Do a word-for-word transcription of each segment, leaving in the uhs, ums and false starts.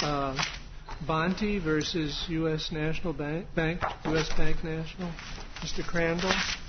uh, Bonte versus U S National Bank, Bank, U S Bank National. Mister Crandall.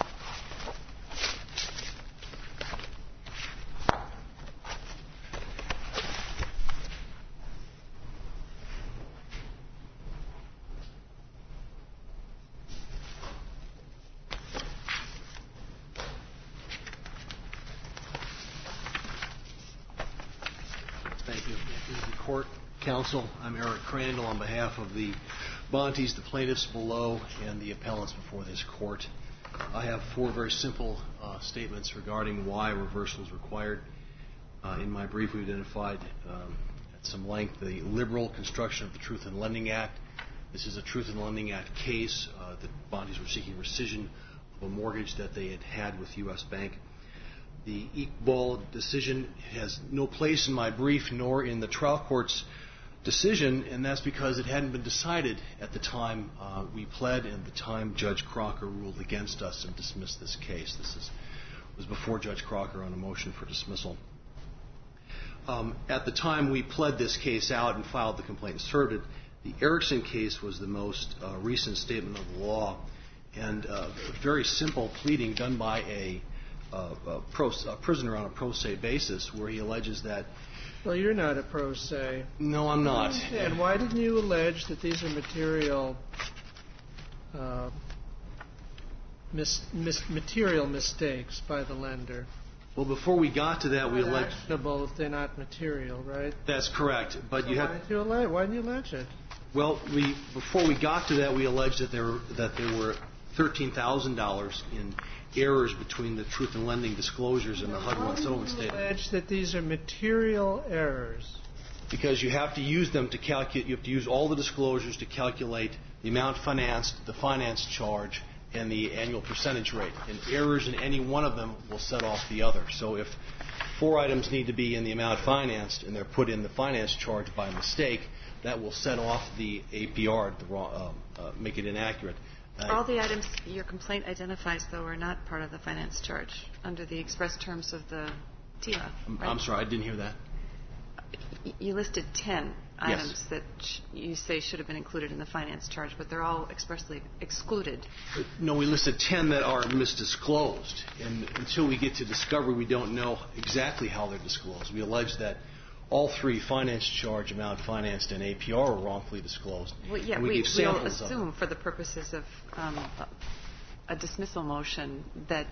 Counsel. I'm Eric Crandall on behalf of the Bontes, the plaintiffs below, and the appellants before this court. I have four very simple uh, statements regarding why reversal is required. Uh, in my brief, we identified um, at some length the liberal construction of the Truth in Lending Act. This is a Truth in Lending Act case. Uh, the Bontes were seeking rescission of a mortgage that they had had with U S Bank. The Iqbal decision has no place in my brief nor in the trial court's decision, and that's because it hadn't been decided at the time uh, we pled and at the time Judge Crocker ruled against us and dismissed this case. This is, was before Judge Crocker on a motion for dismissal. Um, at the time we pled this case out and filed the complaint and served it, the Erickson case was the most uh, recent statement of the law, and uh, a very simple pleading done by a, uh, a, pro, a prisoner on a pro se basis where he alleges that. Well, you're not a pro se. No, I'm not. And why didn't you allege that these are material uh, mis- mis- material mistakes by the lender? Well, before we got to that, we alleged... actionable if they're not material, right? That's correct. But so you why have... Did you allege, why didn't you allege it? Well, we before we got to that, we alleged that there were, that there were thirteen thousand dollars in errors between the Truth in Lending disclosures and the H U D one settlement statement. Why do you allege that these are material errors? Because you have to use them to calculate, you have to use all the disclosures to calculate the amount financed, the finance charge, and the annual percentage rate. And errors in any one of them will set off the other. So if four items need to be in the amount financed and they're put in the finance charge by mistake, that will set off the A P R, the wrong, uh, uh, make it inaccurate. Uh, All the items your complaint identifies, though, are not part of the finance charge under the express terms of the T I L A. I'm, right? I'm sorry, I didn't hear that. You listed ten yes. items that sh- you say should have been included in the finance charge, but they're all expressly excluded. No, we listed ten that are misdisclosed. And until we get to discovery, we don't know exactly how they're disclosed. We allege that all three finance charge, amount financed, and A P R were wrongfully disclosed. Well, yeah, we, we, gave samples we'll assume of for the purposes of um, a dismissal motion that,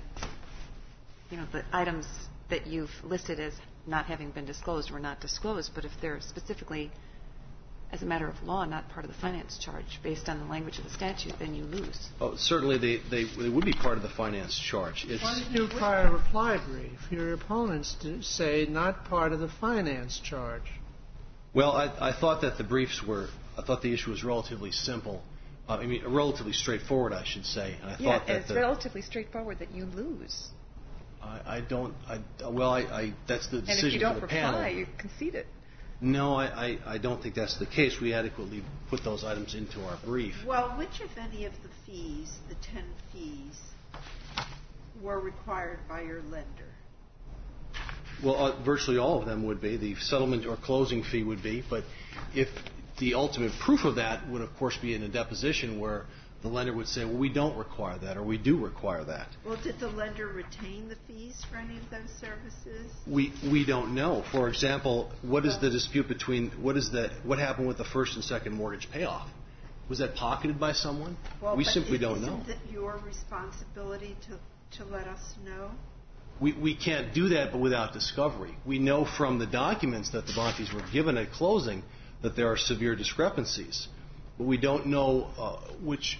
you know, the items that you've listed as not having been disclosed were not disclosed, but if they're specifically, as a matter of law, not part of the finance charge based on the language of the statute, then you lose. Oh, certainly they, they, they would be part of the finance charge. It's Why did you file a reply brief? Your opponents say not part of the finance charge. Well, I, I thought that the briefs were, I thought the issue was relatively simple. Uh, I mean, relatively straightforward, I should say. And I yeah, thought that it's the, relatively straightforward that you lose. I, I don't, I, well, I, I, that's the decision and if you don't for the reply, panel. you concede it. No, I, I, I don't think that's the case. We adequately put those items into our brief. Well, which, if any, of the fees, the ten fees, were required by your lender? Well, uh, virtually all of them would be. The settlement or closing fee would be. But if the ultimate proof of that would, of course, be in a deposition where the lender would say, well, we don't require that, or we do require that. Well, did the lender retain the fees for any of those services? We we don't know. For example, what is the dispute between what is the what happened with the first and second mortgage payoff? Was that pocketed by someone? Well, we but simply is, don't isn't know. Isn't it your responsibility to to let us know? We we can't do that, but without discovery. We know from the documents that the Bontes were given at closing that there are severe discrepancies. But we don't know uh, which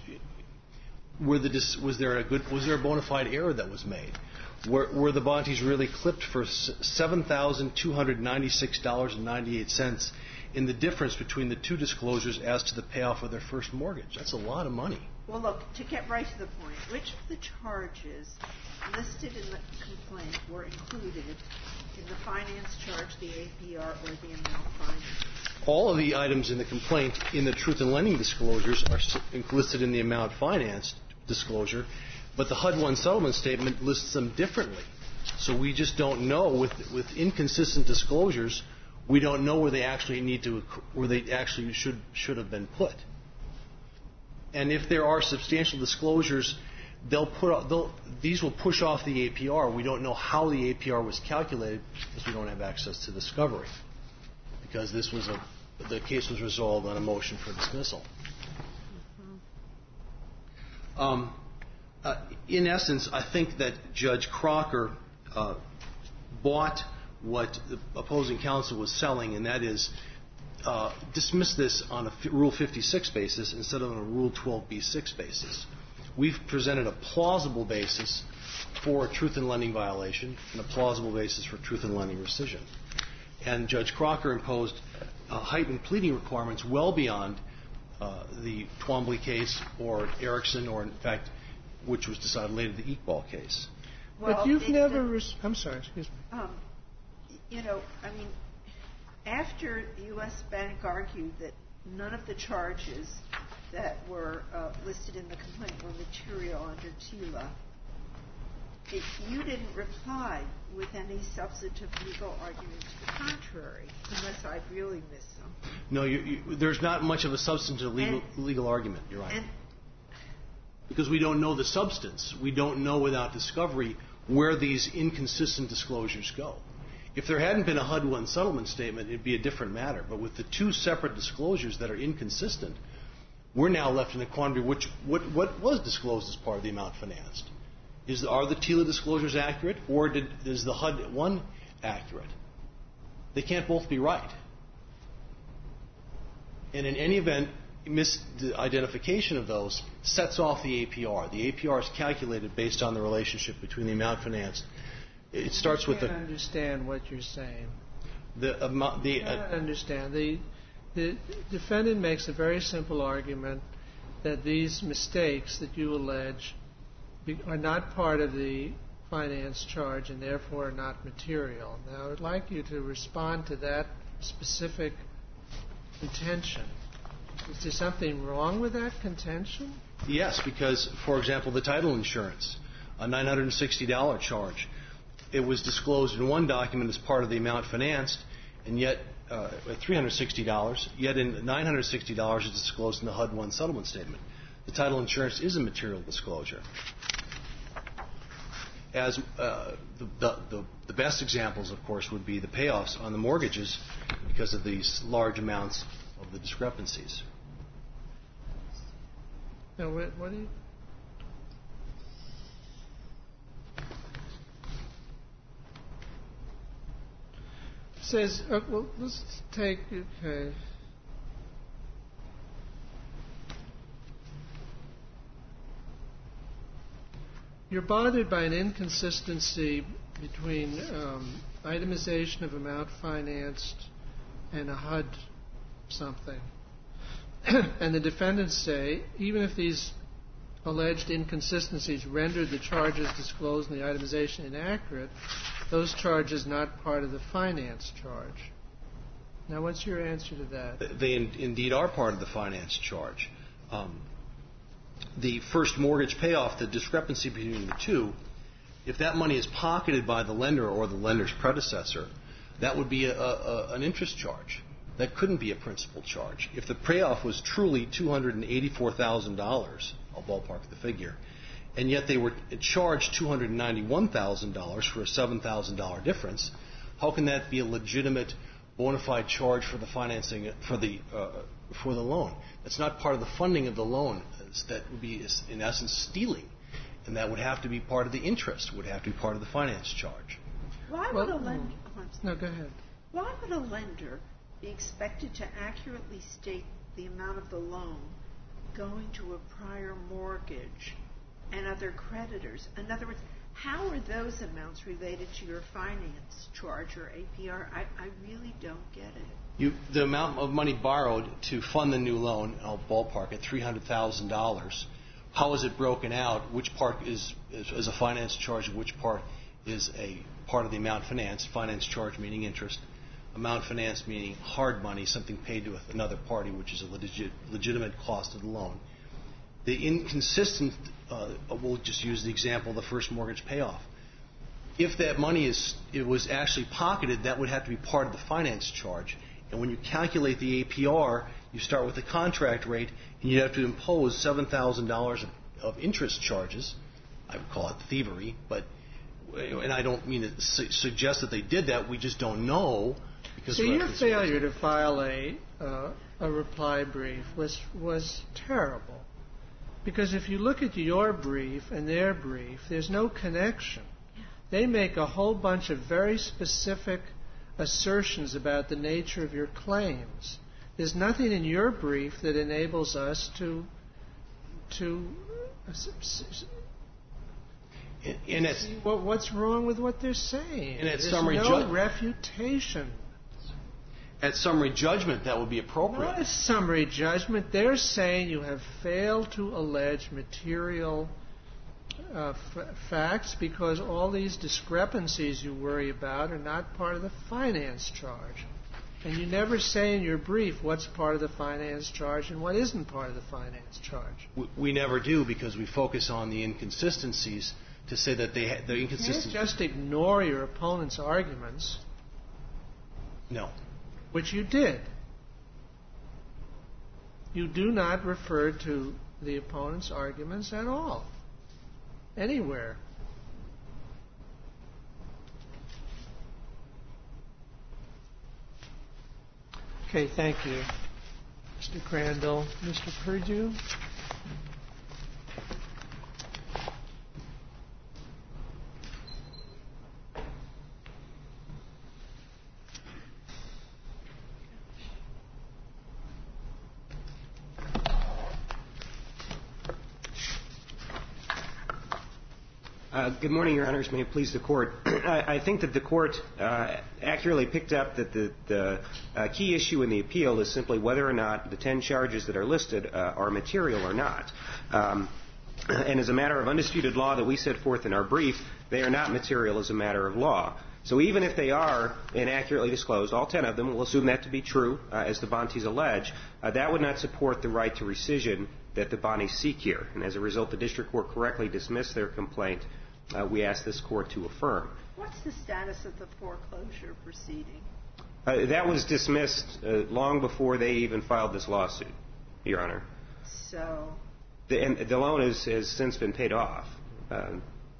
were the dis- was there a good was there a bona fide error that was made? Were, were the Bontes really clipped for seven thousand two hundred ninety-six dollars and ninety-eight cents in the difference between the two disclosures as to the payoff of their first mortgage? That's a lot of money. Well, look, to get right to the point, which of the charges listed in the complaint were included in the finance charge, the A P R, or the amount financed? All of the items in the complaint in the Truth in Lending disclosures are listed in the amount financed disclosure, but the H U D one settlement statement lists them differently. So we just don't know, with with inconsistent disclosures, We don't know where they actually need to, where they actually should should have been put. And if there are substantial disclosures, they'll put they'll, these will push off the A P R. We don't know how the A P R was calculated because we don't have access to discovery. Because this was a the case was resolved on a motion for dismissal. Mm-hmm. Um, uh, in essence, I think that Judge Crocker uh, bought what the opposing counsel was selling, and that is uh, dismiss this on a Rule fifty-six basis instead of on a Rule twelve B six basis. We've presented a plausible basis for a truth in lending violation and a plausible basis for truth in lending rescission. And Judge Crocker imposed uh, heightened pleading requirements well beyond uh, the Twombly case or Erickson, or in fact, which was decided later, the Iqbal case. Well, but you've never... Res- I'm sorry, excuse me. Um, you know, I mean, after U S Bank argued that none of the charges that were uh, listed in the complaint were material under TILA, it, you didn't reply with any substantive legal argument to the contrary, unless I've really missed something. No, you, you, there's not much of a substantive legal, and, legal argument. You're right. And, because we don't know the substance. We don't know without discovery where these inconsistent disclosures go. If there hadn't been a H U D one settlement statement, it'd be a different matter. But with the two separate disclosures that are inconsistent, we're now left in a quandary. Which what, what was disclosed as part of the amount financed? Is are the TILA disclosures accurate, or did, is the H U D one accurate? They can't both be right. And in any event, misidentification of those sets off the A P R. The A P R is calculated based on the relationship between the amount financed. It starts with the. I can't understand what you're saying. The amount. The. I can't uh, understand. The the defendant makes a very simple argument that these mistakes that you allege be, are not part of the finance charge and therefore are not material. Now, I would like you to respond to that specific contention. Is there something wrong with that contention? Yes, because, for example, the title insurance, a nine hundred sixty dollars charge, it was disclosed in one document as part of the amount financed, and yet uh, at three hundred sixty dollars, yet in nine hundred sixty dollars it's disclosed in the H U D one settlement statement. The title insurance is a material disclosure. As uh, the, the, the best examples, of course, would be the payoffs on the mortgages because of these large amounts of the discrepancies. Now, what, what do you... It says, uh, well, let's take, okay. You're bothered by an inconsistency between um, itemization of amount financed and a H U D something. And the defendants say, even if these alleged inconsistencies rendered the charges disclosed in the itemization inaccurate, those charges not part of the finance charge. Now, what's your answer to that? They in, indeed are part of the finance charge. Um, the first mortgage payoff, the discrepancy between the two, if that money is pocketed by the lender or the lender's predecessor, that would be a, a, an interest charge. That couldn't be a principal charge. If the payoff was truly two hundred eighty-four thousand dollars, I'll ballpark the figure, and yet they were charged two hundred ninety-one thousand dollars for a seven thousand dollars difference, how can that be a legitimate, bona fide charge for the financing, for the, uh, for the loan? That's not part of the funding of the loan. That would be, in essence, stealing. And that would have to be part of the interest, would have to be part of the finance charge. Why well, would a lender... No, go ahead. Why would a lender be expected to accurately state the amount of the loan going to a prior mortgage and other creditors? In other words, how are those amounts related to your finance charge or A P R? I, I really don't get it. You, the amount of money borrowed to fund the new loan, I'll ballpark at three hundred thousand dollars. How is it broken out? Which part is, is, is a finance charge and which part is a part of the amount financed? Finance charge meaning interest. Amount financed meaning hard money, something paid to another party, which is a legit, legitimate cost of the loan. The inconsistent, uh, we'll just use the example of the first mortgage payoff. if that money is it was actually pocketed, that would have to be part of the finance charge. And when you calculate the A P R, you start with the contract rate, and you have to impose seven thousand dollars of interest charges. I would call it thievery, but and I don't mean to su- suggest that they did that. We just don't know. Because so your failure to file a uh, a reply brief was was terrible, because if you look at your brief and their brief, there's no connection. They make a whole bunch of very specific assertions about the nature of your claims. There's nothing in your brief that enables us to to uh, and it's, see what, what's wrong with what they're saying. And at There's summary no ju- refutation. At summary judgment, that would be appropriate. Not at summary judgment. They're saying you have failed to allege material uh, f- facts because all these discrepancies you worry about are not part of the finance charge. And you never say in your brief what's part of the finance charge and what isn't part of the finance charge. We, we never do, because we focus on the inconsistencies to say that they ha- the inconsistencies. You can't just ignore your opponent's arguments. No. Which you did. You do not refer to the opponent's arguments at all. Anywhere. Okay, thank you, Mister Crandall. Mister Perdue? Uh, good morning, Your Honors. May it please the Court. I, I think that the Court uh, accurately picked up that the, the uh, key issue in the appeal is simply whether or not the ten charges that are listed uh, are material or not. Um, and as a matter of undisputed law that we set forth in our brief, they are not material as a matter of law. So even if they are inaccurately disclosed, all ten of them, we'll assume that to be true, uh, as the Bontes allege, uh, that would not support the right to rescission that the Bontes seek here. And as a result, the District Court correctly dismissed their complaint. Uh, we ask this Court to affirm. What's the status of the foreclosure proceeding? Uh, that was dismissed uh, long before they even filed this lawsuit, Your Honor. So? The, and the loan is, has since been paid off. Uh,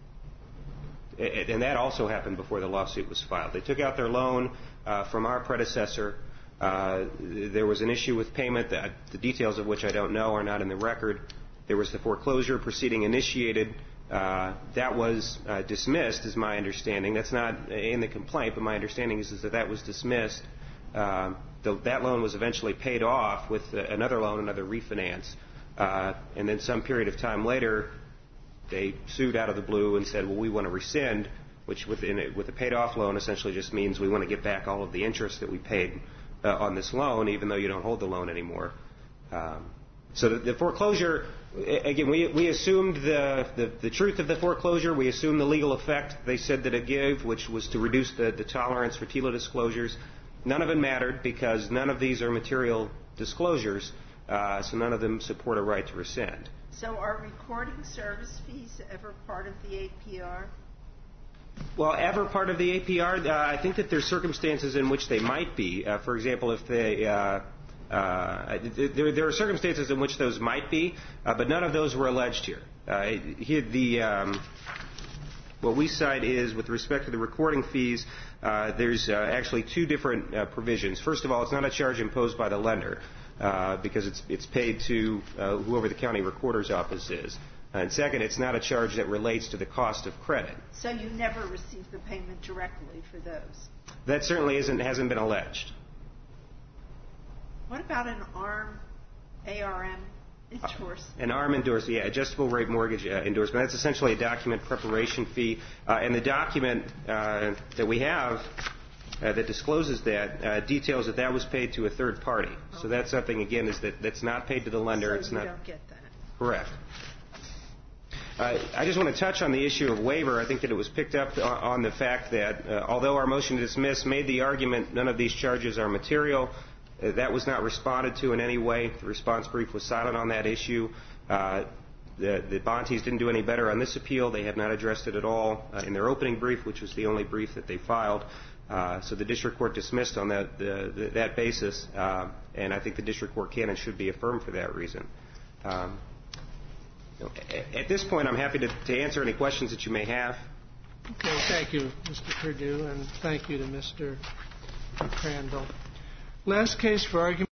and that also happened before the lawsuit was filed. They took out their loan uh, from our predecessor. Uh, there was an issue with payment, that, the details of which I don't know are not in the record. There was the foreclosure proceeding initiated. Uh, that was uh, dismissed, is my understanding. That's not in the complaint, but my understanding is, is that that was dismissed. Uh, the, that loan was eventually paid off with uh, another loan, another refinance. Uh, and then some period of time later, they sued out of the blue and said, well, we want to rescind, which within it, with a paid-off loan essentially just means we want to get back all of the interest that we paid uh, on this loan, even though you don't hold the loan anymore. Um, so the, the foreclosure, again, we, we assumed the, the, the truth of the foreclosure. We assumed the legal effect they said that it gave, which was to reduce the, the tolerance for TILA disclosures. None of it mattered because none of these are material disclosures, uh, so none of them support a right to rescind. So are recording service fees ever part of the A P R? Well, ever part of the A P R, uh, I think that there's circumstances in which they might be. Uh, for example, if they, uh, uh, there, there are circumstances in which those might be, uh, but none of those were alleged here. Uh, here the, um, what we cite is, with respect to the recording fees, uh, there's uh, actually two different uh, provisions. First of all, it's not a charge imposed by the lender, uh, because it's, it's paid to uh, whoever the county recorder's office is. And second, it's not a charge that relates to the cost of credit. So you never received the payment directly for those? That certainly isn't, hasn't been alleged. What about an A R M, A R M endorsement? Uh, an A R M endorsement, yeah, adjustable rate mortgage uh, endorsement. That's essentially a document preparation fee. Uh, and the document uh, that we have uh, that discloses that uh, details that that was paid to a third party. Okay. So that's something, again, is that that's not paid to the lender. So it's you not don't get that. Correct. Uh, I just want to touch on the issue of waiver. I think that it was picked up on the fact that uh, although our motion to dismiss made the argument none of these charges are material, uh, that was not responded to in any way. The response brief was silent on that issue. Uh, the, the Bontes didn't do any better on this appeal. They have not addressed it at all uh, in their opening brief, which was the only brief that they filed. Uh, so the district court dismissed on that, the, the, that basis, uh, and I think the district court can and should be affirmed for that reason. Um, you know, at, at this point, I'm happy to, to answer any questions that you may have. Okay, thank you, Mister Perdue, and thank you to Mister Crandall. Last case for argument.